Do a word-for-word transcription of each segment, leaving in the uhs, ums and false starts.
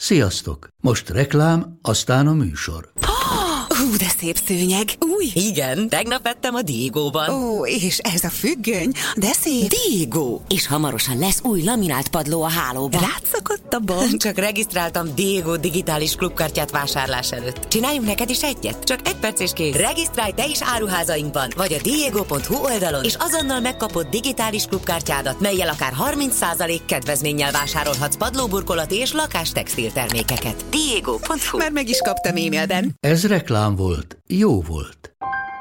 Sziasztok! Most reklám, aztán a műsor. Hú, de szép szőnyeg. Új? Igen, tegnap vettem a Diegóban. Ó, és ez a függöny, de szép. Diegó! És hamarosan lesz új laminált padló a hálóban. Rátszakadt a bank. Csak regisztráltam Diegó digitális klubkártyát vásárlás előtt. Csináljunk neked is egyet? Csak egy perc és kész. Regisztrálj te is áruházainkban, vagy a diego pont hu oldalon, és azonnal megkapod digitális klubkártyádat, mellyel akár harminc százalék kedvezménnyel vásárolhatsz padlóburkolati és lakástextil termékeket. diego pont hu. Már meg is kaptam e-mailben. Ez reklám volt, jó volt.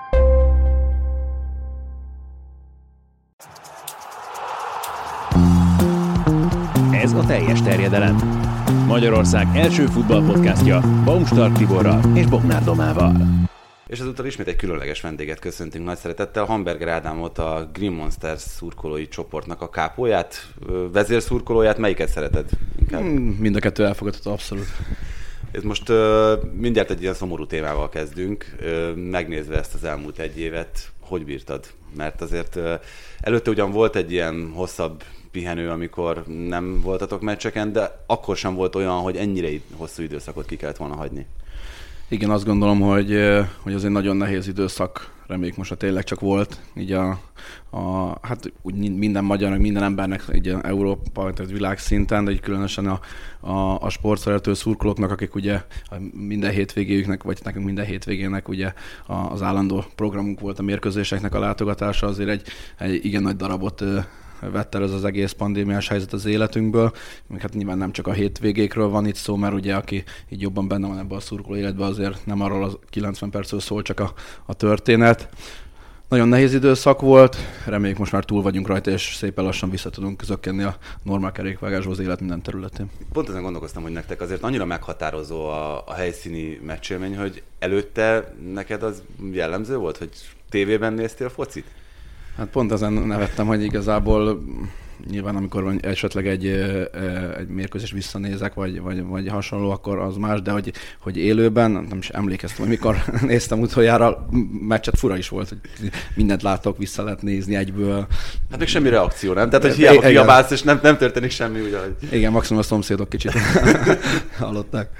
Ez a teljes terjedelem. Magyarország első futballpodcastja Baumstark Tiborral és Bognár Domával. És ezúttal ismét egy különleges vendéget köszöntünk nagy szeretettel. Hamberger Ádámot, a Green Monsters szurkolói csoportnak a kápóját, vezérszurkolóját. Melyiket szereted inkább? Mind a kettő elfogadható, abszolút. Ez most uh, mindjárt egy ilyen szomorú témával kezdünk. Uh, megnézve ezt az elmúlt egy évet, hogy bírtad? Mert azért uh, előtte ugyan volt egy ilyen hosszabb pihenő, amikor nem voltatok meccseken, de akkor sem volt olyan, hogy ennyire hosszú időszakot ki kellett volna hagyni. Igen, azt gondolom, hogy, hogy az egy nagyon nehéz időszak, reméljük most, ha tényleg csak volt, így a, a hát úgy minden magyarnak, minden embernek így Európa, tehát világszinten, de így különösen a, a, a sportszerető szurkolóknak, akik ugye minden hétvégéjüknek, vagy nekünk minden hétvégének ugye az állandó programunk volt a mérkőzéseknek a látogatása, azért egy, egy igen nagy darabot vett el ez az egész pandémiás helyzet az életünkből. Még hát nyilván nem csak a hétvégékről van itt szó, mert ugye aki így jobban benne van ebben a szurkoló életben, azért nem arról a kilencven percről szól csak a, a történet. Nagyon nehéz időszak volt, reméljük most már túl vagyunk rajta, és szépen lassan vissza tudunk zökkenni a normál kerékvágásba az élet minden területén. Pont ezen gondolkoztam, hogy nektek azért annyira meghatározó a, a helyszíni meccsélmény, hogy előtte neked az jellemző volt, hogy tévében néztél focit? Hát pont ezen nevettem, hogy igazából nyilván amikor esetleg egy, egy mérkőzést visszanézek, vagy, vagy, vagy hasonló, akkor az más, de hogy, hogy élőben, nem is emlékeztem, hogy mikor néztem utoljára, meccset fura is volt, hogy mindent látok, vissza lehet nézni egyből. Hát még semmi reakció, nem? Tehát, hogy hiába kiabálsz, és nem, nem történik semmi, ugye? Hogy... Igen, maximum a szomszédok kicsit hallották.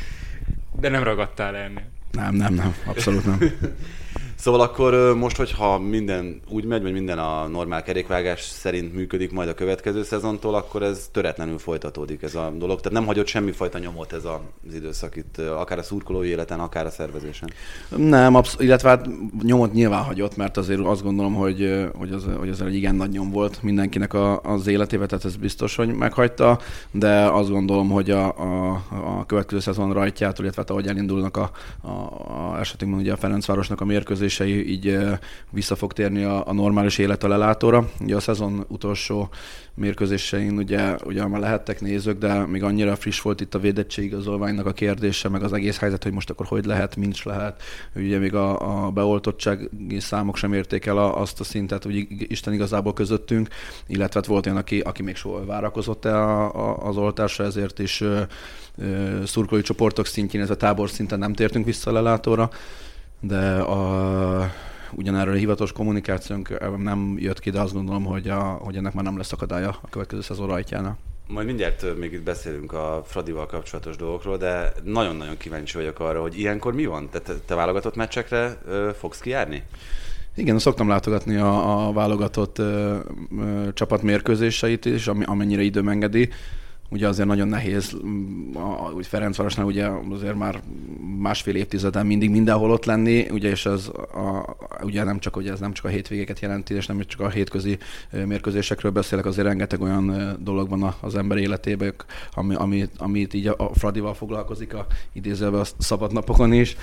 De nem ragadtál ennél? Nem, nem, nem, abszolút nem. Szóval akkor most, hogyha minden úgy megy, vagy minden a normál kerékvágás szerint működik majd a következő szezontól, akkor ez töretlenül folytatódik ez a dolog. Tehát nem hagyott semmifajta nyomot ez az időszak itt, akár a szurkolói életen, akár a szervezésen. Nem, absz- illetve hát nyomot nyilván hagyott, mert azért azt gondolom, hogy, hogy, az, hogy az egy igen nagy nyom volt mindenkinek a, az életében, tehát ez biztos, hogy meghagyta, de azt gondolom, hogy a, a, a következő szezon rajtjától, illetve hát, ahogy elindulnak a, a, a esetünkben ugye a Ferencvárosnak a mérkőzés, így vissza fog térni a, a normális élet a lelátóra. Ugye a szezon utolsó mérkőzésein ugye, ugye már lehettek nézők, de még annyira friss volt itt a védettségigazolványnak a kérdése, meg az egész helyzet, hogy most akkor hogy lehet, mint is lehet. Ugye még a, a beoltottsági számok sem érték el a, azt a szintet, hogy Isten igazából közöttünk, illetve volt olyan, aki, aki még soha várakozott el a, a, az oltásra, ezért is ö, ö, szurkolói csoportok szintjén, ez a tábor szinten nem tértünk vissza a lelátóra. De a, ugyanerről a hivatalos kommunikációnk nem jött ki, de azt gondolom, hogy, a, hogy ennek már nem lesz akadálya a következő szezon rajtjánál. Majd mindjárt még itt beszélünk a Fradival kapcsolatos dolgokról, de nagyon-nagyon kíváncsi vagyok arra, hogy ilyenkor mi van? Te, te válogatott meccsekre ö, fogsz kijárni? Igen, szoktam látogatni a, a válogatott ö, ö, csapat mérkőzéseit is, amennyire időm engedi. Ugye azért nagyon nehéz, úgy Ferencvárosnál ugye azért már másfél évtizeden mindig mindenhol ott lenni, ugye, és ez a, ugye nem csak, ugye ez nem csak a hétvégéket jelenti, és nem csak a hétközi mérkőzésekről beszélek, azért rengeteg olyan dolog van az ember életében, ami, amit, amit így a Fradival foglalkozik a idézőben a szabadnapokon is.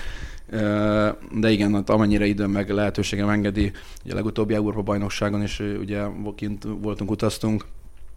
De igen, amennyire időm meg lehetőségem engedi, ugye a legutóbbi Európa-bajnokságon is ugye kint voltunk, utaztunk,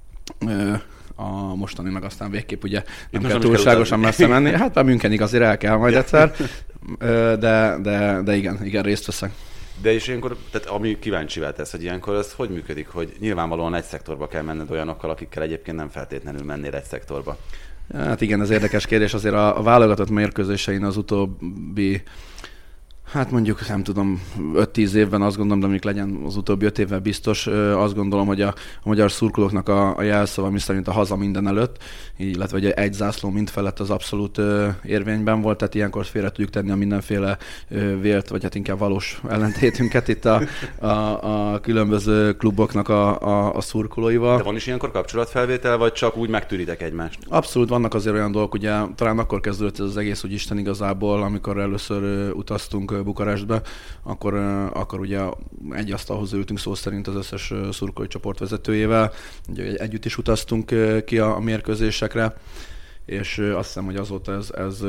a mostani meg aztán végképp ugye nem kell túlságosan messze menni. Hát a Münchenig azért el kell majd egyszer, de, de, de igen, igen, részt veszek. De és ilyenkor, tehát ami kíváncsivá tesz, hogy ilyenkor ez hogy működik, hogy nyilvánvalóan egy szektorba kell menned olyanokkal, akikkel egyébként nem feltétlenül mennél egy szektorba? Hát igen, ez érdekes kérdés. Azért a, a válogatott mérkőzésein az utóbbi Hát mondjuk, nem tudom, öt-tíz évben azt gondolom, de mondjuk legyen az utóbbi öt évben biztos, azt gondolom, hogy a, a magyar szurkolóknak a, a jelszava, mi szerint a haza minden előtt, illetve hogy egy zászló mind felett az abszolút ö, érvényben volt, tehát ilyenkor félre tudjuk tenni a mindenféle ö, vélt, vagy hát inkább valós ellentétünket itt a, a, a különböző kluboknak a, a, a szurkolóival. De van is ilyenkor kapcsolatfelvétel, vagy csak úgy megtűritek egymást? Abszolút vannak azért olyan dolgok, ugye talán akkor kezdődött ez az egész, hogy Isten igazából, amikor először ö, utaztunk Bukarestbe, akkor, akkor ugye egy asztalhoz ültünk szó szerint az összes szurkolói csoport vezetőjével. Ugye együtt is utaztunk ki a, a mérkőzésekre, és azt hiszem, hogy azóta ez, ez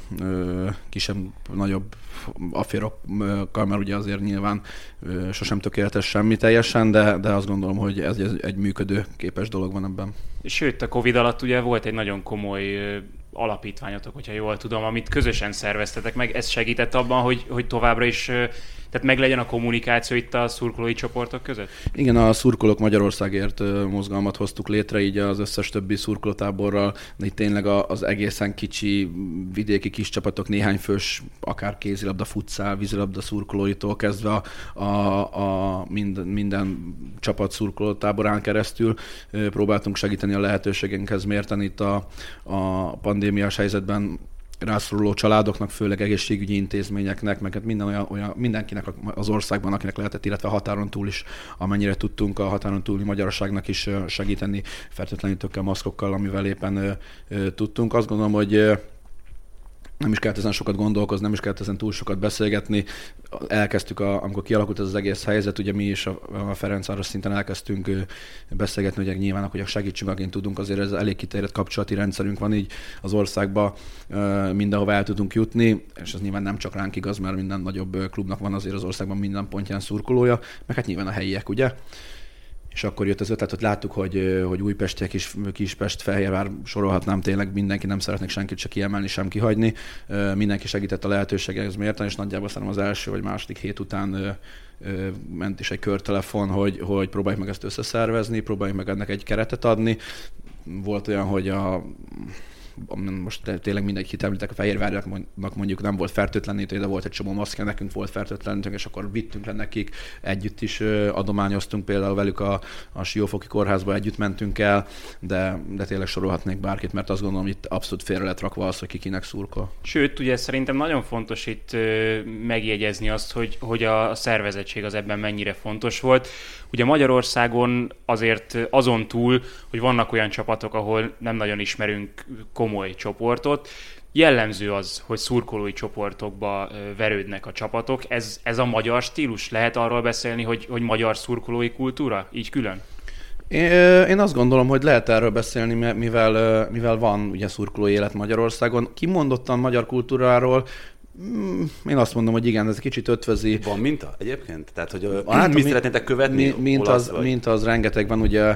kisebb, nagyobb afférokkal, mert ugye azért nyilván sosem tökéletes semmi teljesen, de, de azt gondolom, hogy ez egy működő képes dolog van ebben. Sőt, a Covid alatt ugye volt egy nagyon komoly alapítványotok, hogyha jól tudom, amit közösen szerveztetek meg. Ez segített abban, hogy, hogy továbbra is, tehát meglegyen a kommunikáció itt a szurkolói csoportok között? Igen, a Szurkolók Magyarországért mozgalmat hoztuk létre, így az összes többi szurkolótáborral, de itt tényleg az egészen kicsi vidéki kis csapatok, néhány fős, akár kézilabda, futszál, vízilabda szurkolóitól kezdve a, a, a minden, minden csapat szurkolótáborán keresztül próbáltunk segíteni a lehetőségünkhez mérteni itt a, a pandémiás helyzetben rászoruló családoknak, főleg egészségügyi intézményeknek, meg minden olyan, olyan mindenkinek az országban, akinek lehetett, illetve a határon túl is, amennyire tudtunk a határon túli magyarságnak is segíteni fertőtlenítőkkel, maszkokkal, amivel éppen tudtunk. Azt gondolom, hogy nem is kellett ezen sokat gondolkozni, nem is kellett ezen túl sokat beszélgetni. Elkezdtük, a, amikor kialakult ez az egész helyzet, ugye mi is a, a Ferencváros szinten elkezdtünk beszélgetni, hogy nyilván, hogy segítsünk, akin tudunk, azért ez elég kiterjedt kapcsolati rendszerünk van így az országban, mindenhova el tudunk jutni, és ez nyilván nem csak ránk igaz, mert minden nagyobb klubnak van azért az országban minden pontján szurkolója, meg hát nyilván a helyiek, ugye? És akkor jött az ötlet, hogy láttuk, hogy, hogy újpestiek is, Kispest, Fehérvár, sorolhatnám tényleg, mindenki, nem szeretnék senkit se kiemelni, sem kihagyni. Mindenki segített a lehetőségekhez mérten, és nagyjából szerintem az első vagy második hét után ment is egy körtelefon, hogy, hogy próbáljuk meg ezt összeszervezni, próbáljuk meg ennek egy keretet adni. Volt olyan, hogy a most tényleg mindenkit említek, a Fehérvárnak mondjuk nem volt fertőtlenítő, de volt egy csomó maszkja, nekünk volt fertőtlenítőnk, és akkor vittünk le nekik, együtt is adományoztunk, például velük a, a Siófoki kórházba együtt mentünk el, de, de tényleg sorolhatnék bárkit, mert azt gondolom, hogy itt abszolút félre lett rakva az, hogy ki kinek szurkol. Sőt, ugye szerintem nagyon fontos itt megjegyezni azt, hogy, hogy a szervezettség az ebben mennyire fontos volt. Ugye Magyarországon azért azon túl, hogy vannak olyan csapatok, ahol nem nagyon ismerünk komoly csoportot, jellemző az, hogy szurkolói csoportokba verődnek a csapatok. Ez, ez a magyar stílus? Lehet arról beszélni, hogy, hogy magyar szurkolói kultúra? Így külön? Én azt gondolom, hogy lehet erről beszélni, mivel, mivel van ugye szurkolói élet Magyarországon. Kimondottan magyar kultúráról én azt mondom, hogy igen, ez kicsit ötvözi. Van minta egyébként? Tehát, hogy hát, mi szeretnétek követni? Mi, mint, az, mint az rengeteg van, ugye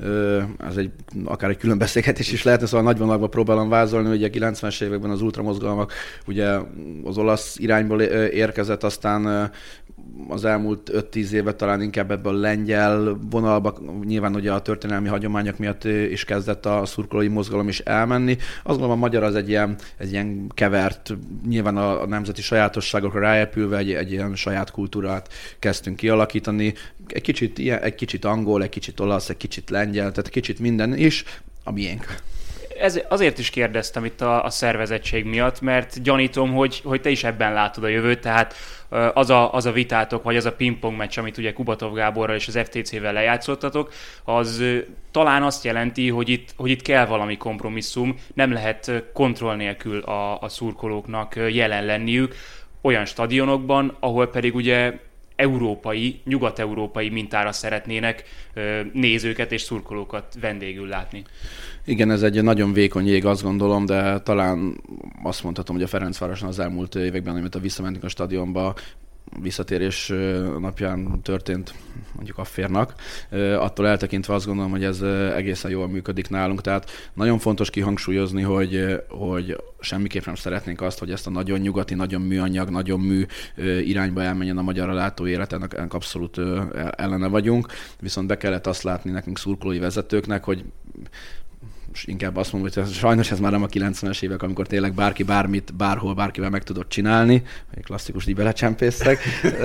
ez egy, akár egy külön beszélgetés is lehetne, szóval nagy vonalakban próbálom vázolni, hogy a kilencvenes években az ultramozgalmak ugye az olasz irányból érkezett, aztán az elmúlt öt-tíz évet talán inkább ebből a lengyel vonalba, nyilván ugye a történelmi hagyományok miatt is kezdett a szurkolói mozgalom is elmenni. Azt gondolom, a magyar az egy ilyen, egy ilyen kevert, nyilván a, a nemzeti sajátosságokra ráépülve egy, egy ilyen saját kultúrát kezdtünk kialakítani. Egy kicsit, ilyen, egy kicsit angol, egy kicsit olasz, egy kicsit lengyel, tehát kicsit minden is a miénk. Ez, azért is kérdeztem itt a, a szervezettség miatt, mert gyanítom, hogy, hogy te is ebben látod a jövőt, tehát az a, az a vitátok, vagy az a pingpong meccs, amit ugye Kubatov Gáborral és az ef té cé-vel lejátszottatok, az talán azt jelenti, hogy itt, hogy itt kell valami kompromisszum, nem lehet kontroll nélkül a, a szurkolóknak jelen lenniük olyan stadionokban, ahol pedig ugye európai, nyugat-európai mintára szeretnének nézőket és szurkolókat vendégül látni. Igen, ez egy nagyon vékony jég, azt gondolom, de talán azt mondhatom, hogy a Ferencvároson az elmúlt években, amikor visszamentünk a stadionba, visszatérés napján történt mondjuk afférnak. Attól eltekintve azt gondolom, hogy ez egészen jól működik nálunk. Tehát nagyon fontos kihangsúlyozni, hogy, hogy semmiképp nem szeretnénk azt, hogy ezt a nagyon nyugati, nagyon műanyag, nagyon mű irányba elmenjen a magyar látóélet, ennek, ennek abszolút ellene vagyunk. Viszont be kellett azt látni nekünk szurkolói vezetőknek, hogy inkább azt mondom, hogy sajnos ez már nem a kilencvenes évek, amikor tényleg bárki bármit, bárhol, bárkivel meg tudott csinálni, egy klasszikus így belecsempésztek,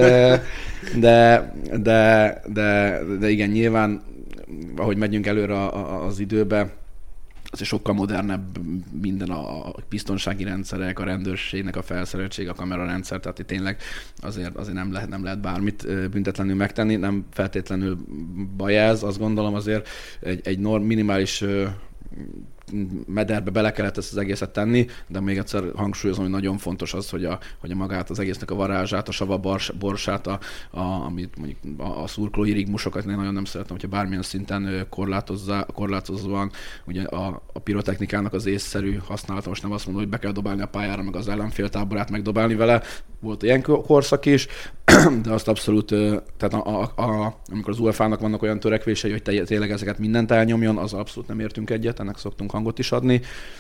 de, de, de, de igen, nyilván, ahogy megyünk előre az időbe, az sokkal modernebb minden a biztonsági rendszerek, a rendőrségnek a felszereltség, a kamerarendszer, tehát itt tényleg azért, azért nem, lehet, nem lehet bármit büntetlenül megtenni, nem feltétlenül baj ez, azt gondolom azért egy, egy norm, minimális mederbe bele kellett ezt az egészet tenni, de még egyszer hangsúlyozom, hogy nagyon fontos az, hogy a, hogy a magát az egésznek a varázsát, a sava borsát, a, a, amit mondjuk a, a szurkolói rigmusokat én nagyon nem szeretem, hogyha bármilyen szinten korlátozóan, ugye a, a pirotechnikának az észszerű használata, most nem azt mondom, hogy be kell dobálni a pályára, meg az ellenfél táborát megdobálni vele, volt ilyen korszak is, de azt abszolút, tehát a, a, a, amikor az u e fá-nak vannak olyan törekvései, hogy tényleg ezeket mindent elnyomjon, az abszolút nem értünk egyet, ennek szoktunk hangot is adni.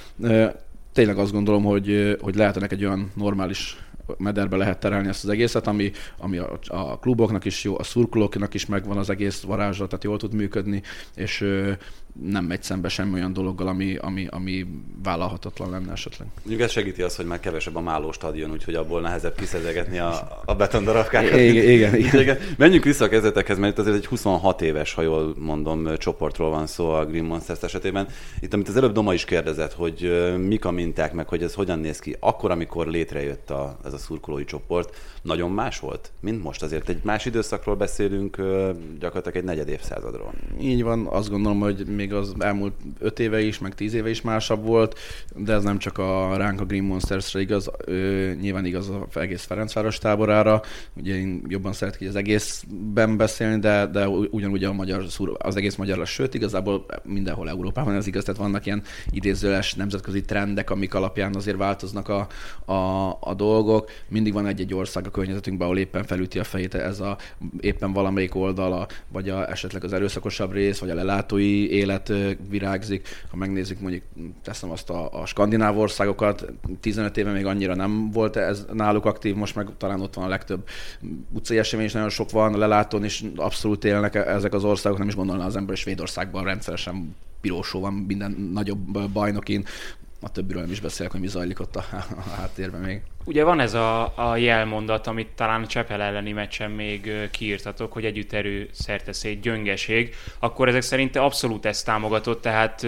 Tényleg azt gondolom, hogy, hogy lehetnek egy olyan normális mederbe lehet terelni ezt az egészet, ami, ami a, a kluboknak is jó, a szurkolóknak is megvan az egész varázslat, tehát jól tud működni, és nem megy szembe semmi olyan dologgal, ami, ami, ami vállalhatatlan lenne esetleg. Mondjuk ez segíti azt, hogy már kevesebb a Máló stadion, úgyhogy abból nehezebb kiszedegetni a, a betondarabkákat. Igen, igen, igen. igen. Menjünk vissza a kezdetekhez, mert itt azért egy huszonhat éves, ha jól mondom, csoportról van szó a Green Monsters esetében. Itt, amit az előbb Doma is kérdezett, hogy mik a minták, meg hogy ez hogyan néz ki. Akkor, amikor létrejött a, ez a szurkolói csoport, nagyon más volt, mint most. Azért egy más időszakról beszélünk, gyakorlatilag egy negyed évszázadról. Így van, azt gondolom, hogy még az elmúlt öt éve is, meg tíz éve is másabb volt, de ez nem csak a ránk a Green Monstersre igaz, ö, nyilván igaz az egész Ferencváros táborára. Ugye én jobban szeretek így az egészben beszélni, de, de ugyanúgy a magyar, az egész magyar, sőt igazából mindenhol Európában ez igaz, tehát vannak ilyen idézőles nemzetközi trendek, amik alapján azért változnak a, a, a dolgok. Mindig van egy-egy ország a környezetünkben, ahol éppen felüti a fejét ez a éppen valamelyik oldala, vagy a, esetleg az erőszakosabb rész, vagy a lelátói élet virágzik. Ha megnézzük, mondjuk teszem azt a, a skandináv országokat, tizenöt éve még annyira nem volt ez náluk aktív, most meg talán ott van a legtöbb utcai esemény, és nagyon sok van, a lelátón is abszolút élnek ezek az országok, nem is gondolná az ember, és Svédországban rendszeresen pirósó van minden nagyobb bajnokin. A többiről nem is beszélek, hogy mi zajlik ott a, a háttérben még. Ugye van ez a, a jelmondat, amit talán a Csepel elleni meccsen még kiírtatok, hogy együtt erő szerteszét gyöngeség, akkor ezek szerint abszolút ezt támogatott, tehát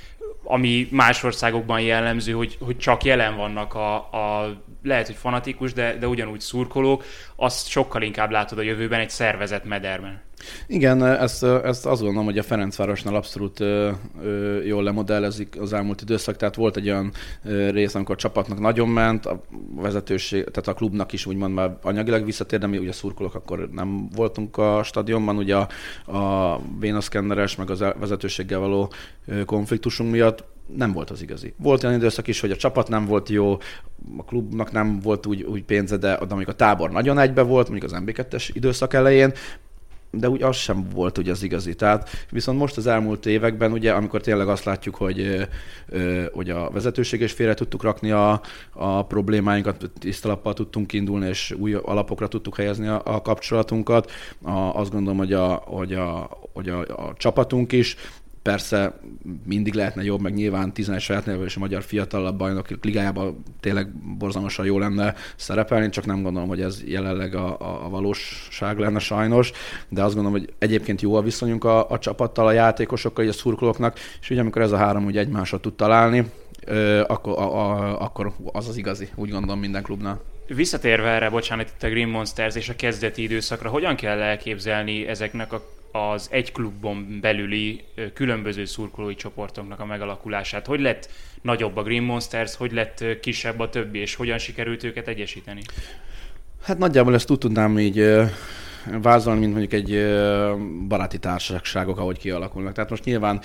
ami más országokban jellemző, hogy, hogy csak jelen vannak a, a lehet, hogy fanatikus, de, de ugyanúgy szurkolók, azt sokkal inkább látod a jövőben egy szervezett mederben. Igen, ezt, ezt azt gondolom, hogy a Ferencvárosnál abszolút ö, ö, jól lemodellezik az elmúlt időszak, tehát volt egy olyan ö, rész, amikor a csapatnak nagyon ment, a vezetőség, tehát a klubnak is úgymond már anyagilag visszatér, de mi ugye szurkolók akkor nem voltunk a stadionban, ugye a, a vénaszkenneres, meg az vezetőséggel való ö, konfliktusunk miatt nem volt az igazi. Volt olyan időszak is, hogy a csapat nem volt jó, a klubnak nem volt úgy, úgy pénze, de, de amikor a tábor nagyon egybe volt, mondjuk az em bé kettes időszak elején, de úgy az sem volt ugye az igazi. Tehát viszont most az elmúlt években, ugye, amikor tényleg azt látjuk, hogy, hogy a vezetőség is félre tudtuk rakni a, a problémáinkat, tisztalappal tudtunk indulni, és új alapokra tudtuk helyezni a, a kapcsolatunkat. A, azt gondolom, hogy a, hogy a, hogy a, a csapatunk is, persze mindig lehetne jobb, meg nyilván tizenegy saját nevű és a magyar fiatalabb bajnok ligájában tényleg borzalmasan jó lenne szerepelni, csak nem gondolom, hogy ez jelenleg a, a, a valóság lenne sajnos, de azt gondolom, hogy egyébként jó a viszonyunk a, a csapattal, a játékosokkal, a szurkolóknak, és ugye amikor ez a három ugye egymásra tud találni, akkor, a, a, akkor az az igazi, úgy gondolom minden klubnál. Visszatérve erre, bocsánat, itt a Green Monsters és a kezdeti időszakra, hogyan kell elképzelni ezeknek a az egy klubon belüli különböző szurkolói csoportoknak a megalakulását? Hogy lett nagyobb a Green Monsters, hogy lett kisebb a többi, és hogyan sikerült őket egyesíteni? Hát nagyjából ezt úgy tudnám így vázolni, mint mondjuk egy baráti társaságok, ahogy kialakulnak. Tehát most nyilván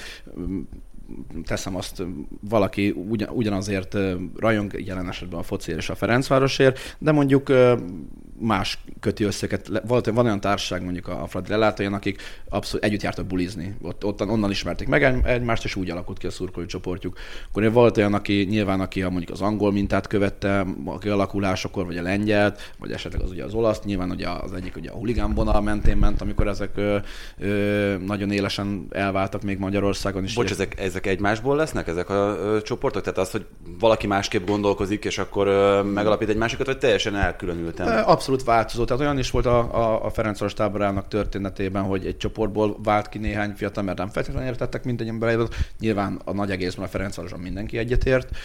teszem azt, valaki ugyan, ugyanazért rajong, jelen esetben a fociért és a Ferencvárosért, de mondjuk más köti összeket. Volt, van olyan társaság, mondjuk a Fradi lelátóján, akik abszolút együtt jártak bulizni. Ott, ott onnan ismerték meg egymást, és úgy alakult ki a szurkolói csoportjuk. Akkor volt olyan, aki nyilván, aki a, mondjuk az angol mintát követte a kialakulásakor, vagy a lengyelt, vagy esetleg az ugye az olasz. Nyilván ugye az egyik ugye a huligán vonal mentén ment, amikor ezek ö, ö, nagyon élesen elváltak még Magyarországon is. Bocs, ezek, ezek egymásból lesznek, ezek a ö, csoportok? Tehát az, hogy valaki másképp gondolkozik, és akkor ö, megalapít egy másikat, vagy teljesen elkülönülten? Abszolút változó. Tehát olyan is volt a, a, a Ferencváros táborának történetében, hogy egy csoportból vált ki néhány fiatal, mert nem feltétlenül értettek mindegyen bele. Nyilván a nagy egészben a Ferencvároson mindenki egyetért,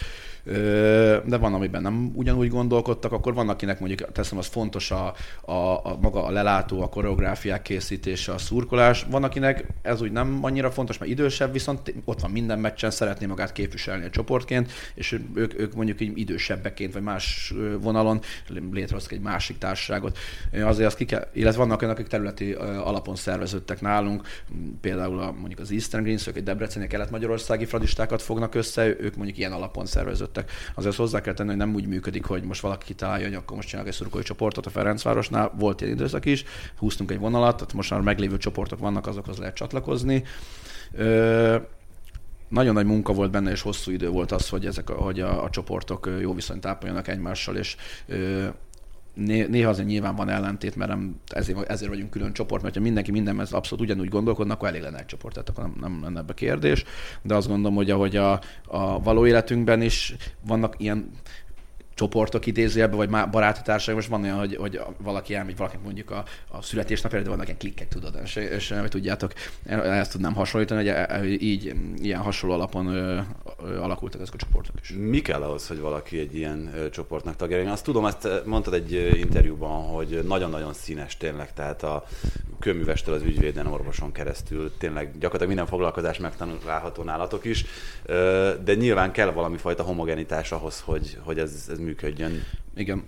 de van, amiben nem ugyanúgy gondolkodtak, akkor van, akinek mondjuk teszem, az fontos a, a, a maga a lelátó, a koreográfiák készítése, a szurkolás. Van, akinek ez úgy nem annyira fontos, mert idősebb, viszont ott van minden meccsen, szeretné magát képviselni a csoportként, és ők, ők mondjuk így idősebbeként, vagy más vonalon létrehoztak egy másik társaságot. Azért azt ki kell, illetve vannak olyanok, akik területi alapon szerveződtek nálunk, például a, mondjuk az Eastern Greens, ők egy debreceni, kelet-magyarországi fradistákat fognak össze, ők mondjuk ilyen alapon szerveződtek. Azért hozzá kell tenni, hogy nem úgy működik, hogy most valaki kitalálja, hogy akkor most csinálják egy szurkolói csoportot a Ferencvárosnál. Volt ilyen időszak is, húztunk egy vonalat, tehát most már meglévő csoportok vannak, azokhoz lehet csatlakozni. Ö, nagyon nagy munka volt benne, és hosszú idő volt az, hogy, ezek a, hogy a, a csoportok jó viszonyt ápoljanak egymással, és ö, néha azért nyilván van ellentét, mert nem, ezért, ezért vagyunk külön csoport, mert ha mindenki mindenben abszolút ugyanúgy gondolkodnak, akkor elég lenne egy csoport, tehát akkor nem, nem lenne ebbe kérdés. De azt gondolom, hogy ahogy a, a való életünkben is vannak ilyen csoportok idézőjelben, vagy baráti társaság, most van olyan, hogy, hogy valaki elmegy, valakinek mondjuk a, a születésnapjára, de vannak ilyen klikkek, tudod, és, és nem tudjátok, ezt tudnám hasonlítani, hogy így ilyen hasonló alapon ö, ö, alakultak ezek a csoportok is. Mi kell ahhoz, hogy valaki egy ilyen ö, csoportnak tagja? Én azt tudom, ezt mondtad egy interjúban, hogy nagyon-nagyon színes tényleg, tehát a kőművestől az ügyvéden, orvoson keresztül tényleg gyakorlatilag minden foglalkozás megtanulható nálatok is, de nyilván kell valami fajta homogenitás ahhoz, hogy, hogy ez, ez működjön. Igen.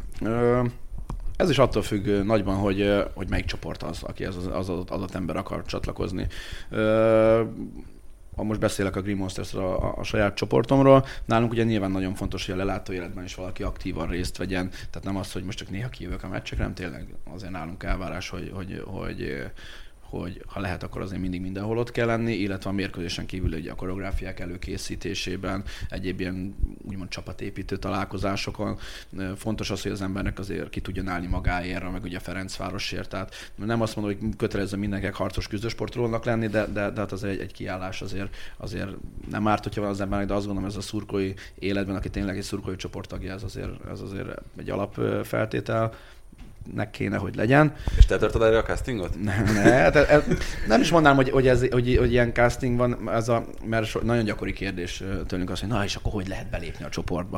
Ez is attól függ nagyban, hogy, hogy melyik csoport az, aki az, az adott ember akar csatlakozni. Ha most beszélek a Green Monsters-ről, a, a saját csoportomról, nálunk ugye nyilván nagyon fontos, hogy a lelátó életben is valaki aktívan részt vegyen, tehát nem az, hogy most csak néha kijövök a meccsekre, nem tényleg azért nálunk elvárás, hogy, hogy, hogy hogy ha lehet, akkor azért mindig mindenhol ott kell lenni, illetve a mérkőzésen kívül ugye a koreográfiák előkészítésében, egyéb ilyen úgymond csapatépítő találkozásokon. Fontos az, hogy az embernek azért ki tudjon állni magáért, meg ugye a Ferencvárosért. Tehát nem azt mondom, hogy kötelező mindenkinek harcos küzdősportolónak lenni, de, de, de hát azért egy, egy kiállás azért, azért nem árt, hogyha van az embernek, de azt gondolom, ez a szurkolói életben, aki tényleg egy szurkolói csoporttagja, ez azért, ez azért egy alapfeltétel. Nek kéne, hogy legyen. És te tartod erre a castingot? Ne, ne, te, ez, nem is mondanám, hogy, hogy, ez, hogy, hogy ilyen casting van, ez a, mert so, nagyon gyakori kérdés tőlünk az, hogy na és akkor hogy lehet belépni a csoportba.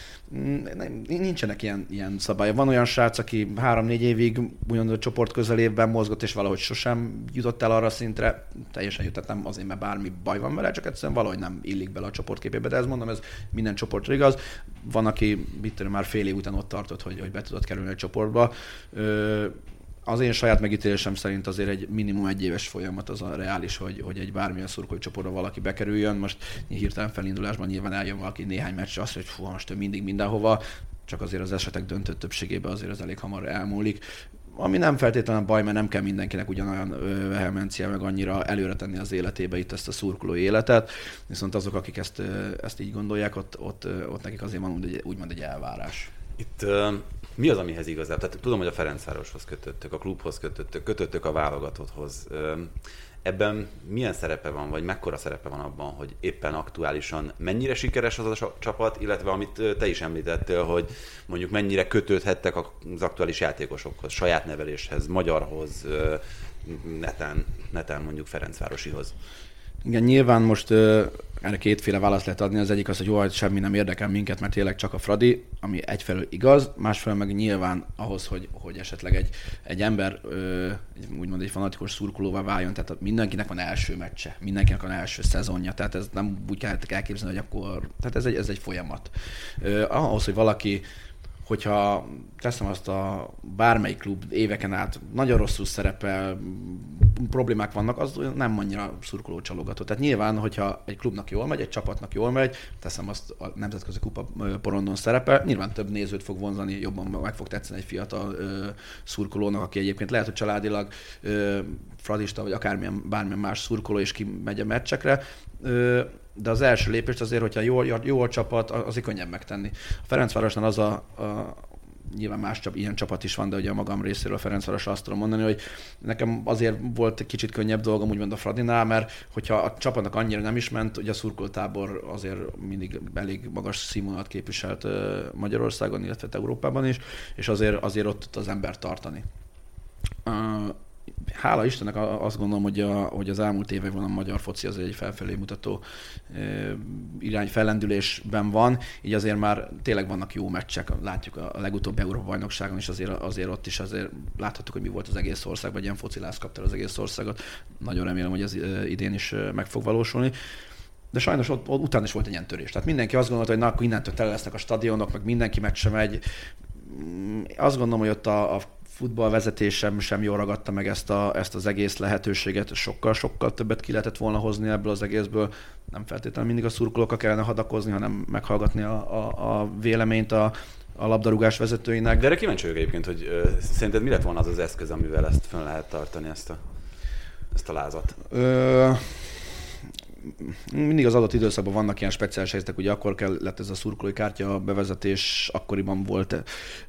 Nincsenek ilyen, ilyen szabályok. Van olyan srác, aki három-négy évig ugyanaz a csoport közelében mozgott, és valahogy sosem jutott el arra szintre. Teljesen jutott, nem azért, mert bármi baj van vele, csak egyszerűen valahogy nem illik bele a csoportképébe. De ezt mondom, ez minden csoportra igaz. Van, aki mit tudom, már fél év után ott tartott, hogy, hogy be tudott kerülni a csoportba. Ö, Az én saját megítélésem szerint azért egy minimum egy éves folyamat az a reális, hogy, hogy egy bármilyen szurkolói csoportba valaki bekerüljön. Most hirtelen felindulásban nyilván eljön valaki néhány meccsre, azt, hogy fú, most ő mindig mindenhova, csak azért az esetek döntő többségében azért ez elég hamar elmúlik. Ami nem feltétlenül baj, mert nem kell mindenkinek ugyanolyan vehemencia, meg annyira előre tenni az életébe itt ezt a szurkolói életet, viszont azok, akik ezt, ezt így gondolják, ott, ott, ott nekik azért van úgymond egy elvárás. Itt uh, mi az, amihez igazából? Tehát tudom, hogy a Ferencvároshoz kötöttök, a klubhoz kötöttök, kötöttök a válogatotthoz. Uh, ebben milyen szerepe van, vagy mekkora szerepe van abban, hogy éppen aktuálisan mennyire sikeres az a csapat, illetve amit te is említettél, hogy mondjuk mennyire kötődhettek az aktuális játékosokhoz, saját neveléshez, magyarhoz, uh, neten, neten mondjuk Ferencvárosihoz. Igen, nyilván most uh, erre kétféle választ lehet adni. Az egyik az, hogy jó, semmi nem érdekel minket, mert tényleg csak a Fradi, ami egyfelől igaz, másfelől meg nyilván ahhoz, hogy, hogy esetleg egy, egy ember uh, úgymond egy fanatikus szurkolóvá váljon, tehát mindenkinek van első meccse, mindenkinek van első szezonja, tehát ez nem úgy kell elképzelni, hogy akkor, tehát ez egy, ez egy folyamat. Uh, ahhoz, hogy valaki hogyha teszem azt a bármelyik klub éveken át nagyon rosszul szerepel, problémák vannak, az nem annyira szurkoló csalogató. Tehát nyilván, hogyha egy klubnak jól megy, egy csapatnak jól megy, teszem azt a nemzetközi kupa porondon szerepel, nyilván több nézőt fog vonzani, jobban meg fog tetszeni egy fiatal ö, szurkolónak, aki egyébként lehet, hogy családilag ö, fradista, vagy akármilyen bármilyen más szurkoló, és kimegy a meccsekre. Ö, de az első lépést azért, hogyha jól, jól csapat, azért könnyebb megtenni. A Ferencvárosnál az a, a nyilván más csap, ilyen csapat is van, de ugye a magam részéről a Ferencvárosra azt tudom mondani, hogy nekem azért volt egy kicsit könnyebb dolgom, úgymond a Fradinál, mert hogyha a csapatnak annyira nem is ment, ugye a szurkolótábor azért mindig elég magas színvonalat képviselt Magyarországon, illetve Európában is, és azért, azért ott tud az ember tartani. Hála Istennek azt gondolom, hogy, a, hogy az elmúlt években a magyar foci azért egy felfelé mutató e, irány fellendülésben van, így azért már tényleg vannak jó meccsek, látjuk a legutóbbi Európa-bajnokságon is azért, azért ott is azért láthattuk, hogy mi volt az egész országban, egy ilyen focilász kapta az egész országot. Nagyon remélem, hogy ez idén is meg fog valósulni. De sajnos ott, ott utána is volt egy ilyen törés. Tehát mindenki azt gondolta, hogy na, akkor innentől tele lesznek a stadionok, meg mindenki meccse megy. Azt gondolom, hogy ott a, a futballvezetésem sem jól ragadta meg ezt, a, ezt az egész lehetőséget, sokkal-sokkal többet ki lehetett volna hozni ebből az egészből. Nem feltétlenül mindig a szurkolókkal kellene hadakozni, hanem meghallgatni a, a, a véleményt a, a labdarúgás vezetőinek. De erre kíváncsi vagyok egyébként, hogy ö, szerinted mi lett volna az az eszköz, amivel ezt fönn lehet tartani, ezt a, ezt a lázat? Ö... Mindig az adott időszakban vannak ilyen speciális helyzetek, ugye akkor kellett ez a szurkolói kártya bevezetés, akkoriban volt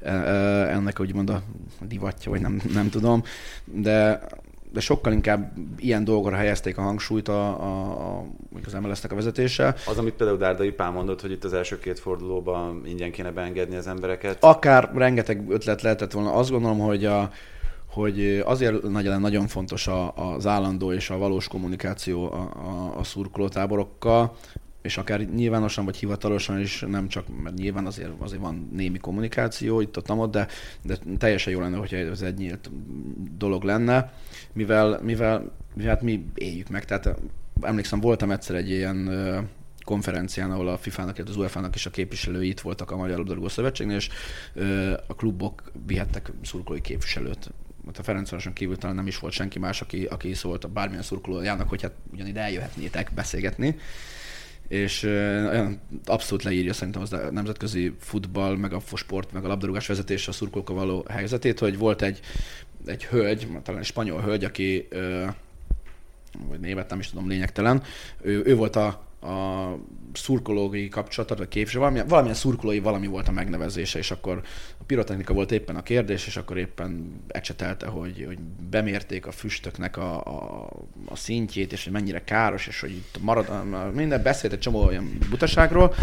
ennek úgymond a divatja, vagy nem, nem tudom, de, de sokkal inkább ilyen dolgokra helyezték a hangsúlyt a, a, a, az em el es-nek a vezetése. Az, amit például Dárdai Pál mondott, hogy itt az első két fordulóban ingyen kéne beengedni az embereket. Akár rengeteg ötlet lehetett volna. Azt gondolom, hogy a hogy azért nagyon, nagyon fontos az állandó és a valós kommunikáció a, a, a szurkolótáborokkal, és akár nyilvánosan vagy hivatalosan is, nem csak, mert nyilván azért, azért van némi kommunikáció itt ott, ott de, de teljesen jó lenne, hogyha ez egy nyílt dolog lenne, mivel, mivel, mivel hát mi éljük meg. Tehát emlékszem, voltam egyszer egy ilyen konferencián, ahol a fifának, az u e fának is a képviselői itt voltak a Magyar Labdarúgó Szövetségnél, és a klubok vihettek szurkolói képviselőt. A Ferencvároson kívül talán nem is volt senki más, aki, aki szólt a bármilyen szurkolójának, hogy hát ugyanide eljöhetnétek beszélgetni. És uh, abszolút leírja szerintem az a nemzetközi futball, meg a sport, meg a labdarúgás vezetése a szurkolókkal való helyzetét, hogy volt egy, egy hölgy, talán egy spanyol hölgy, aki, uh, vagy névet nem is tudom, lényegtelen, ő, ő volt a a szurkolói kapcsolatot, vagy képviselő, valamilyen, valamilyen szurkolói valami volt a megnevezése, és akkor a pirotechnika volt éppen a kérdés, és akkor éppen ecsetelte, hogy, hogy bemérték a füstöknek a, a, a szintjét, és hogy mennyire káros, és hogy itt marad, minden beszélt egy csomó olyan butaságról,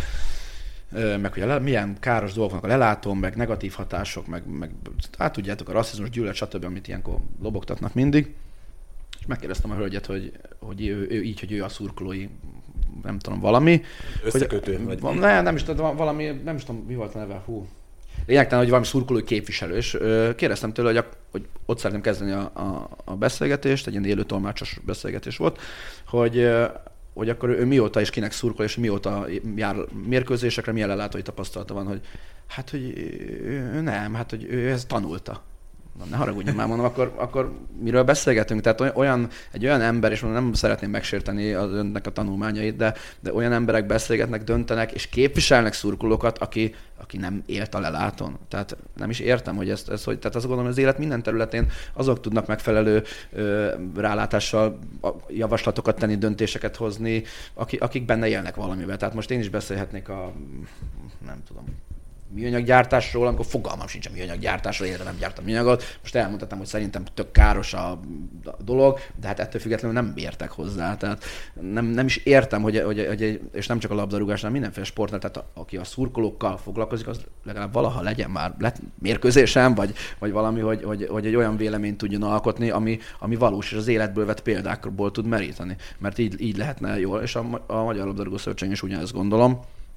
meg hogy a, milyen káros dolgok vannak a lelátón, meg negatív hatások, meg, meg hát tudjátok, a rasszizmus, gyűlölet, stb., amit ilyenkor lobogtatnak mindig. És megkérdeztem a hölgyet, hogy, hogy ő, ő így, hogy ő a szurkolói, nem tudom, valami. Összekötő? Hogy, vagy ne, nem is tudom, valami, nem is tudom, mi volt a neve, hú. Lényegtelen, hogy valami szurkolói képviselő, és kérdeztem tőle, hogy, a, hogy ott szeretném kezdeni a, a, a beszélgetést, egy ilyen élő tolmácsos beszélgetés volt, hogy, hogy akkor ő mióta és kinek szurkol, és mióta jár mérkőzésekre, milyen lelátói tapasztalata van, hogy hát, hogy ő nem, hát, hogy ő ezt tanulta. Ne haragudjon már, mondom, akkor, akkor miről beszélgetünk? Tehát olyan, egy olyan ember, és nem szeretném megsérteni az önnek a tanulmányait, de, de olyan emberek beszélgetnek, döntenek, és képviselnek szurkolókat, aki, aki nem élt a lelátón. Tehát nem is értem, hogy ezt, ezt hogy, tehát azt gondolom, hogy az élet minden területén azok tudnak megfelelő ö, rálátással javaslatokat tenni, döntéseket hozni, akik, akik benne élnek valamivel. Tehát most én is beszélhetnék a, nem tudom, műanyaggyártásról, amikor fogalmam sincs a műanyaggyártásról, életem nem gyártam műanyagot. Most elmondhatom, hogy szerintem tök káros a dolog, de hát ettől függetlenül nem értek hozzá. Tehát nem, nem is értem, hogy, hogy, hogy, és nem csak a labdarúgásnál, mindenféle sportnál, tehát a, aki a szurkolókkal foglalkozik, az legalább valaha legyen már lett mérkőzésem, vagy, vagy valami, hogy, hogy, hogy egy olyan véleményt tudjon alkotni, ami, ami valós, és az életből vett példákból tud meríteni. Mert így, így lehetne jól, és a, a Magyar Labdarúgó Szövetség is ugyanezt gondolom,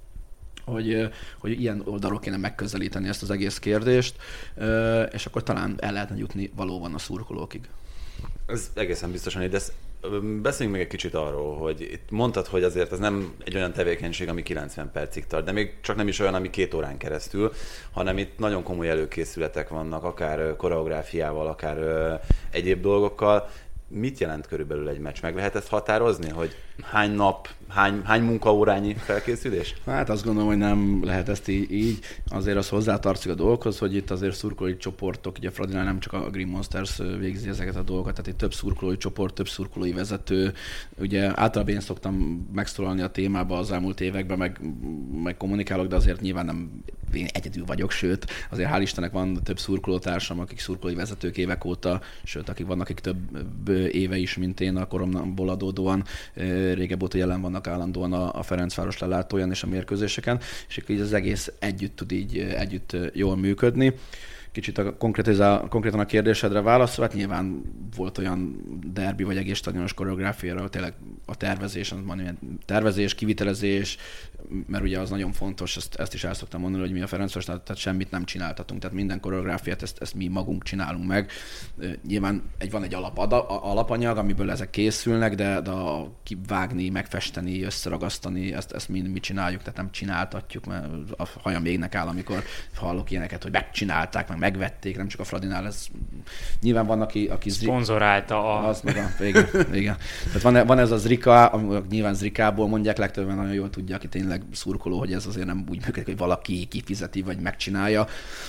hogy, hogy ilyen oldalról kéne megközelíteni ezt az egész kérdést, és akkor talán el lehetne jutni valóban a szurkolókig. Ez egészen biztosan így, de Beszéljünk még egy kicsit arról, hogy itt mondtad, hogy azért ez nem egy olyan tevékenység, ami kilencven percig tart, de még csak nem is olyan, ami két órán keresztül, hanem itt nagyon komoly előkészületek vannak, akár koreográfiával, akár egyéb dolgokkal. Mit jelent körülbelül egy meccs? Meg lehet ezt határozni, hogy hány nap, hány, hány munkaórányi felkészülés? Hát azt gondolom, hogy nem lehet ezt így. így. Azért az hozzátartozik a dolgokhoz, hogy itt azért szurkolói csoportok, ugye Fradinál nem csak a Green Monsters végzi ezeket a dolgokat, tehát itt több szurkolói csoport, több szurkolói vezető. Ugye általában én szoktam megszólalni a témába az elmúlt években, meg, meg kommunikálok, de azért nyilván nem én egyedül vagyok, sőt, azért hál' Istennek van több szurkolótársam, akik szurkolói vezetők évek óta, sőt, akik vannak, akik több éve is, mint én, a koromból adódóan régebb óta jelen vannak állandóan a, a Ferencváros lelátóján és a mérkőzéseken, és így az egész együtt tud így együtt jól működni. Kicsit a, konkrétan a kérdésedre válaszol, hát nyilván volt olyan derbi vagy egész stadionos koreográfiára, tényleg a tervezés, van tervezés, kivitelezés, mert ugye az nagyon fontos, ezt, ezt is el szoktam mondani, hogy mi a Ferencváros, tehát semmit nem csináltatunk, tehát minden koreográfiát ezt, ezt mi magunk csinálunk meg. Nyilván egy, van egy alap, alapanyag, amiből ezek készülnek, de, de a kivágni, megfesteni, összeragasztani, ezt, ezt mi, mi csináljuk, tehát nem csináltatjuk, mert a hajam égnek áll, amikor hallok ilyeneket, hogy megcsinálták, meg megvették, nem csak a Fradinál, ez nyilván van, aki... aki szponzorálta a... Az meg a... Igen, igen. Tehát van, van ez az Zrika, ami nyilván Zrikából mondják, legtöbben nagyon jól tudja, aki tényleg szurkoló, hogy ez azért nem úgy működik, hogy valaki kifizeti, vagy megcsinálja.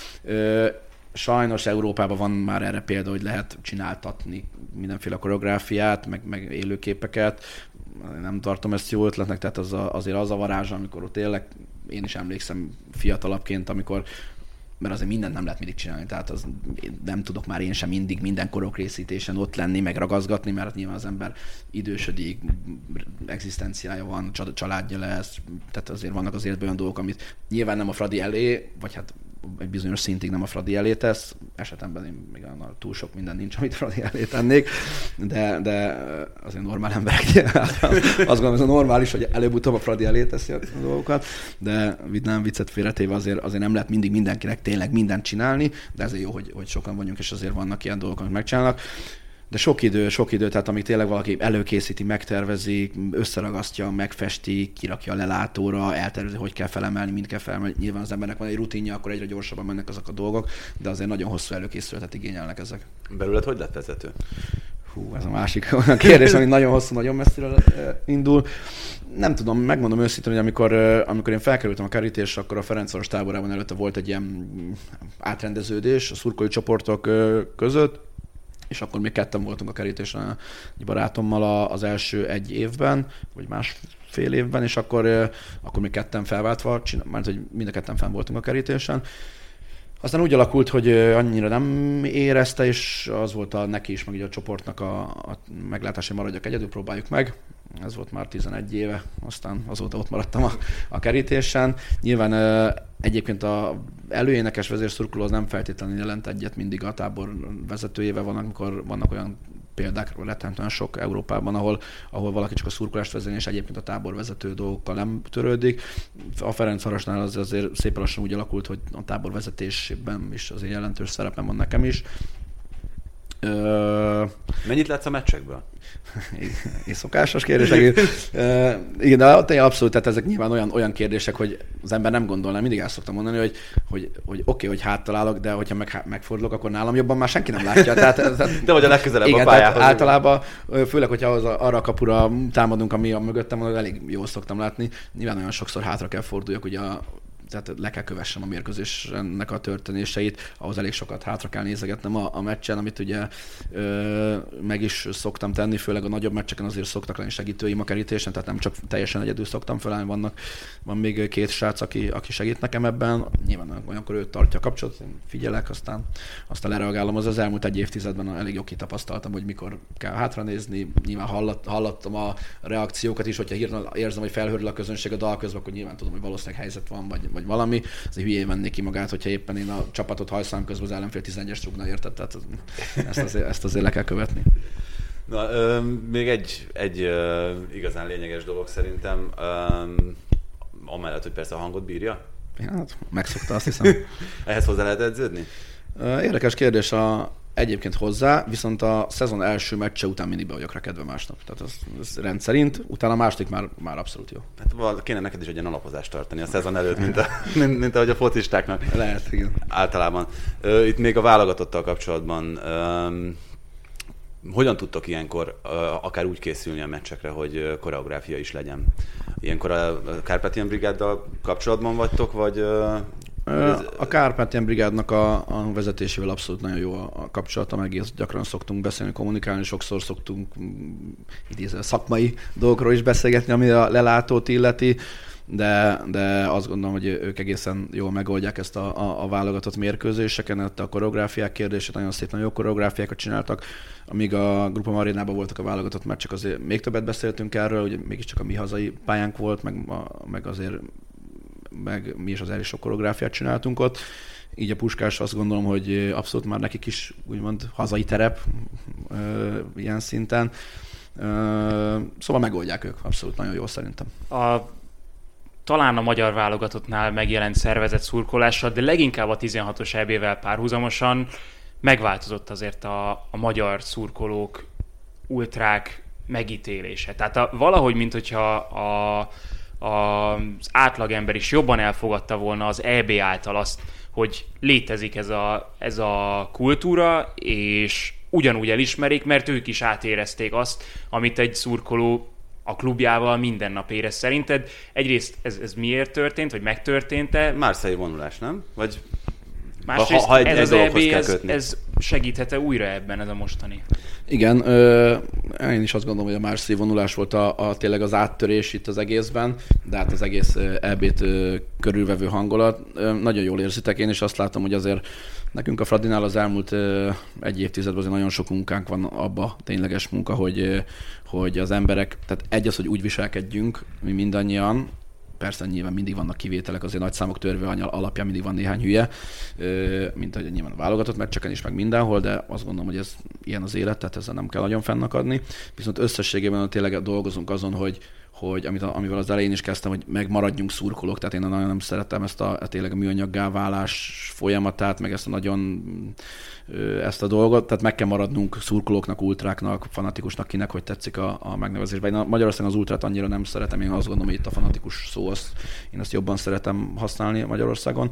Sajnos Európában van már erre példa, hogy lehet csináltatni mindenféle koreográfiát, meg, meg élőképeket. Nem tartom ezt jó ötletnek, tehát az a, azért az a varázs, amikor ott élek, én is emlékszem fiatalabbként, amikor mert azért mindent nem lehet mindig csinálni, tehát az, nem tudok már én sem mindig minden koreográfián ott lenni, meg ragazgatni, mert nyilván az ember idősödik, egzisztenciája van, családja lesz, tehát azért vannak az életben olyan dolgok, amit nyilván nem a Fradi elé, vagy hát egy bizonyos szintig nem a Fradi elé tesz, esetemben én még túl sok minden nincs, amit Fradi elé tennék, de, de azért normál emberek, azt gondolom, ez a normális, hogy előbb-utóbb a Fradi elé teszi a dolgokat, de nem viccet félretéve azért, azért nem lehet mindig mindenkinek tényleg mindent csinálni, de ezért jó, hogy, hogy sokan vagyunk, és azért vannak ilyen dolgok, amit megcsinálnak. De sok idő, sok idő, tehát amíg tényleg valaki előkészíti, megtervezi, összeragasztja, megfesti, kirakja a lelátóra, eltervezi, hogy kell felemelni, mind kell felemelni. Nyilván az embernek van egy rutinja, akkor egyre gyorsabban mennek azok a dolgok, de azért nagyon hosszú előkészületet igényelnek ezek. Belőled hogy lett vezető? Hú, ez a másik olyan kérdés, ami nagyon hosszú, nagyon messzire indul. Nem tudom, megmondom őszintén, hogy amikor, amikor én felkerültem a kerítésre, akkor a Ferencváros táborában előtte volt egy ilyen átrendeződés a szurkolói csoportok között, és akkor még ketten voltunk a kerítésen egy barátommal az első egy évben, vagy másfél évben, és akkor, akkor még ketten felváltva, mert hogy mind a ketten fenn voltunk a kerítésen. Aztán úgy alakult, hogy annyira nem érezte, és az volt a neki is, meg ugye a csoportnak a, a meglátása, hogy maradjak egyedül, próbáljuk meg. Ez volt már tizenegy éve, aztán azóta ott maradtam a, a kerítésen. Nyilván egyébként a előénekes vezérszurkoló az nem feltétlenül jelent egyet mindig a tábor vezetőjével, van, amikor vannak olyan példák, rettentően sok Európában, ahol, ahol valaki csak a szurkolást vezérli, és egyébként a táborvezető dolgokkal nem törődik. A Ferencvárosnál az azért szépen lassan úgy alakult, hogy a táborvezetésben is azért jelentős szerepem van nekem is. Ö... Mennyit látsz a meccsekből? És szokásos kérdések. uh, igen, de ott abszolút, tehát ezek nyilván olyan, olyan kérdések, hogy az ember nem gondolná, mindig el szoktam mondani, hogy, hogy, hogy oké, okay, hogy háttalálok, de hogyha meg, megfordulok, akkor nálam jobban már senki nem látja. Tehát, tehát, de vagy a legközelebb igen, a pályához. Általában, főleg, hogyha az, arra a kapura támadunk, ami a mögöttem van, elég jól szoktam látni. Nyilván olyan sokszor hátra kell forduljak, ugye a tehát le kell kövessem a mérkőzésnek a történéseit, ahhoz elég sokat hátra kell nézegetnem a, a meccsen, amit ugye ö, meg is szoktam tenni, főleg a nagyobb meccseken azért szoktak lenni segítőim a kerítésen, tehát nem csak teljesen egyedül szoktam felállni, vannak, van még két srác, aki, aki segít nekem ebben, nyilván olyankor ő tartja a kapcsolatot, én figyelek, aztán, aztán lereagálom, az az elmúlt egy évtizedben elég jó kitapasztaltam, hogy mikor kell hátranézni, nyilván hallat, hallottam a reakciókat is, hogyha hirtelen érzem, hogy felhőrül a közönség a dal közben, akkor nyilván tudom, hogy valószínűleg helyzet van, vagy vagy valami, azért hülyén vennék ki magát, hogyha éppen én a csapatot hajszám közben az ellenfél tizenegyes rúgna, érted? Tehát ezt azért, ezt azért le kell követni. Na, ö, még egy, egy ö, igazán lényeges dolog szerintem, ö, amellett, hogy persze a hangot bírja. Hát, megszokta, azt hiszem. Ehhez hozzá lehet edződni? Érdekes kérdés. A, egyébként hozzá, viszont a szezon első meccse után mindig be vagyok rekedve másnap. Tehát ez, ez rendszerint, utána a második már, már abszolút jó. Hát kéne neked is egy ilyen alapozást tartani a szezon előtt, mint, a, mint, mint ahogy a focistáknak. Lehet, igen. Általában. Itt még a válogatottal kapcsolatban um, hogyan tudtok ilyenkor uh, akár úgy készülni a meccsekre, hogy koreográfia is legyen? Ilyenkor a Carpathian Brigáddal kapcsolatban vagytok, vagy... Uh, A Carpathian Brigádnak a, a vezetésével abszolút nagyon jó a, a kapcsolata, meg ezt gyakran szoktunk beszélni, kommunikálni, sokszor szoktunk idézve szakmai dolgokról is beszélgetni, ami a lelátót illeti, de, de azt gondolom, hogy ők egészen jól megoldják ezt a, a, a válogatott mérkőzéseken, a koreográfiák kérdését, nagyon szép, nagyon jó koreográfiákat csináltak. Amíg a Grupa Marinában voltak a válogatott meccsek, azért még többet beszéltünk erről, ugye mégiscsak a mi hazai pályánk volt, meg, a, meg azért meg mi is az elég sok koreográfiát csináltunk ott. Így a Puskás azt gondolom, hogy abszolút már nekik is úgymond hazai terep ö, ilyen szinten. Ö, szóval megoldják ők, abszolút nagyon jól szerintem. A, talán a magyar válogatottnál megjelent szervezett szurkolással, de leginkább a tizenhatos é bével párhuzamosan megváltozott azért a, a magyar szurkolók, ultrák megítélése. Tehát a, valahogy, mint hogyha a az átlagember is jobban elfogadta volna az é bé által azt, hogy létezik ez a, ez a kultúra, és ugyanúgy elismerik, mert ők is átérezték azt, amit egy szurkoló a klubjával minden nap érez. Szerinted egyrészt ez, ez miért történt, vagy megtörtént-e? Marseille vonulás, nem? Vagy másrészt ha, ha egy, ez egy az é bé, ez, kötni. ez segíthet-e újra ebben ez a mostani? Igen, ö, én is azt gondolom, hogy a Marseille vonulás volt a, a, tényleg az áttörés itt az egészben, de hát az egész é bét ö, körülvevő hangulat. Ö, nagyon jól érzitek, én is azt látom, hogy azért nekünk a Fradinál az elmúlt ö, egy évtizedben azért nagyon sok munkánk van abba, tényleges munka, hogy, ö, hogy az emberek, tehát egy az, hogy úgy viselkedjünk, mi mindannyian, persze nyilván mindig vannak kivételek, azért nagy számok törvényanyag alapján mindig van néhány hülye, mint ahogy nyilván a válogatott meccseken is, meg mindenhol, de azt gondolom, hogy ez ilyen az élet, tehát ezzel nem kell nagyon fennakadni. Viszont összességében tényleg dolgozunk azon, hogy hogy amit, amivel az elején is kezdtem, hogy megmaradjunk szurkolók, tehát én nagyon nem szeretem ezt a, a tényleg a műanyaggá válás folyamatát, meg ezt a nagyon ezt a dolgot, tehát meg kell maradnunk szurkolóknak, ultráknak, fanatikusnak, kinek, hogy tetszik a, a megnevezésben. Én Magyarországon az ultrát annyira nem szeretem, én azt gondolom, hogy itt a fanatikus szó, azt, én ezt jobban szeretem használni Magyarországon.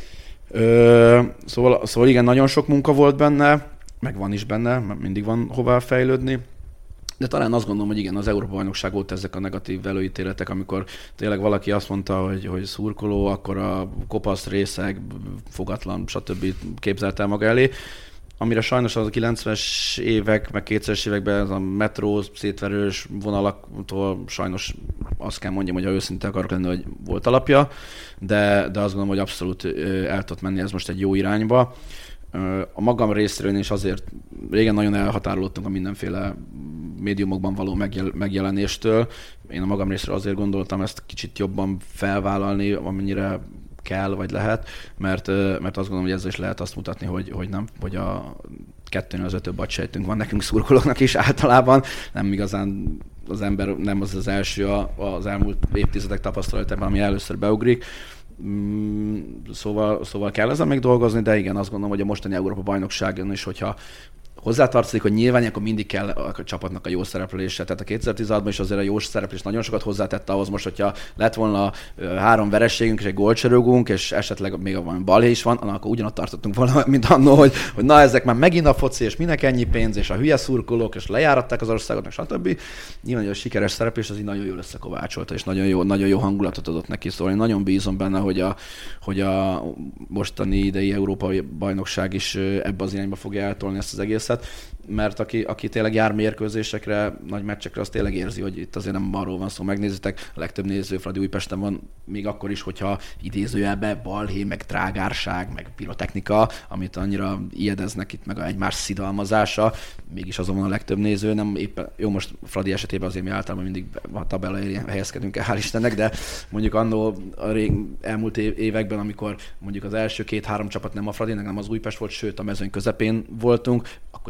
Ö, szóval, szóval igen, nagyon sok munka volt benne, meg van is benne, mindig van hová fejlődni. De talán azt gondolom, hogy igen, az Európa-bajnokság volt ezek a negatív előítéletek, amikor tényleg valaki azt mondta, hogy, hogy szurkoló, akkor a kopasz részeg, fogatlan, stb. Képzelt el maga elé. Amire sajnos az a kilencvenes évek, meg kétszeres években ez a metró szétverős vonalaktól sajnos azt kell mondjam, hogy ha őszinte akarok lenni, hogy volt alapja, de, de azt gondolom, hogy abszolút el tudott menni ez most egy jó irányba. A magam részéről is azért régen nagyon elhatárolódtunk a mindenféle médiumokban való megjel- megjelenéstől. Én a magam részéről azért gondoltam ezt kicsit jobban felvállalni, amennyire kell vagy lehet, mert, mert azt gondolom, hogy ezzel is lehet azt mutatni, hogy, hogy nem, hogy a kettőnél az ötöbb agysejtünk van nekünk szurkolóknak is általában. Nem igazán az ember nem az az első az elmúlt évtizedek tapasztalatában, ami először beugrik. Szóval, szóval kell ezen még dolgozni, de igen, azt gondolom, hogy a mostani Európa-bajnokságon is, hogyha hozzátartozik, hogy nyilván akkor mindig kell a csapatnak a jó szereplése. Tehát a kétezer-tizenhatban is azért a jó szereplés nagyon sokat hozzátette ahhoz most, hogyha lett volna három vereségünk és egy gólcsörögünk, és esetleg még a balhé is van, akkor ugyanott tartottunk volna, mint annó, hogy, hogy na ezek már megint a foci, és minek ennyi pénz, és a hülye szurkolók, és lejáratták az országot, meg stb. Nyilván, hogy a sikeres szereplés az így nagyon jól összekovácsolta, és nagyon jó, nagyon jó hangulatot adott neki. Szóval én nagyon bízom benne, hogy a, hogy a mostani idei Európai Bajnokság is ebbe az irányba fogja eltolni ezt az egészet. Mert aki, aki tényleg jár mérkőzésekre, nagy meccsekre, az tényleg érzi, hogy itt azért nem arról van szó. Megnézitek, a legtöbb néző Fradi Újpesten van, még akkor is, hogyha idézőjelbe balhé, meg trágárság, meg pirotechnika, amit annyira ijedeznek itt, meg a egymás szidalmazása, mégis azon van a legtöbb néző, nem éppen, jó, most Fradi esetében azért mi általában mindig a tabella érén helyezkedünk el, hál' Istennek, de mondjuk annó a rég, elmúlt években, amikor mondjuk az első két-három csapat nem a Fradi, nem az Újpest volt, sőt a mezőny közepén voltunk, akkor is mindig a mi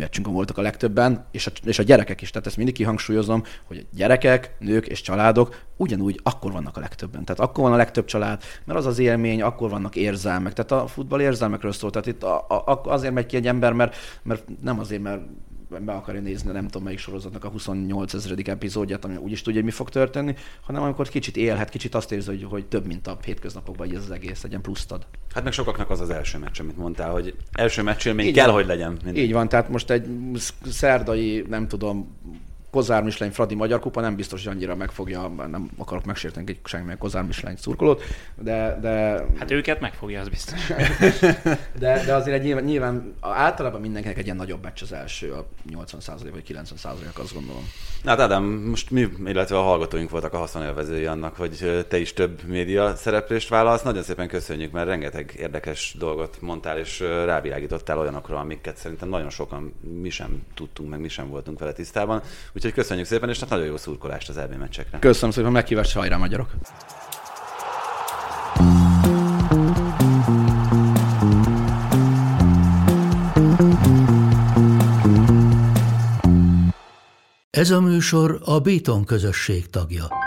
meccsünkön voltak a legtöbben, és a, és a gyerekek is. Tehát ezt mindig kihangsúlyozom, hogy a gyerekek, nők és családok ugyanúgy akkor vannak a legtöbben. Tehát akkor van a legtöbb család, mert az az élmény, akkor vannak érzelmek. Tehát a futball érzelmekről szól. Tehát itt a, a, azért megy ki egy ember, mert, mert nem azért, mert be akarja nézni, nem tudom melyik sorozatnak a huszonnyolc ezredik epizódját, ami úgyis tudja, hogy mi fog történni, hanem amikor kicsit élhet, kicsit azt érzi, hogy, hogy több, mint a hétköznapokban, hogy ez az egész legyen pluszt ad. Hát meg sokaknak az az első meccs, amit mondtál, hogy első meccsélmény Így kell, van. hogy legyen. Mindig. Így van, tehát most egy szerdai, nem tudom, Kozár Mislány Fradi Magyar Kupa nem biztos, hogy annyira megfogja, nem akarok megsérteni egy semmilyen Kozár Mislány szurkolót, de, de... Hát őket megfogja, az biztos. de, de azért egy nyilván, nyilván általában mindenkinek egy ilyen nagyobb meccs az első, a nyolcvan százalék vagy kilencven százalék, azt gondolom. Hát Ádám, most mi, illetve a hallgatóink voltak a haszonélvezői annak, hogy te is több média szereplést vállalsz. Nagyon szépen köszönjük, mert rengeteg érdekes dolgot mondtál, és rávilágítottál olyanokról, amiket szerintem nagyon sokan mi sem tudtunk, meg mi sem voltunk vele tisztában. Úgyhogy köszönjük szépen, és nagyon jó szurkolást az é bé meccsekre. Köszönöm szépen, meghívást, hajrá magyarok! Ez a műsor a Béton közösség tagja.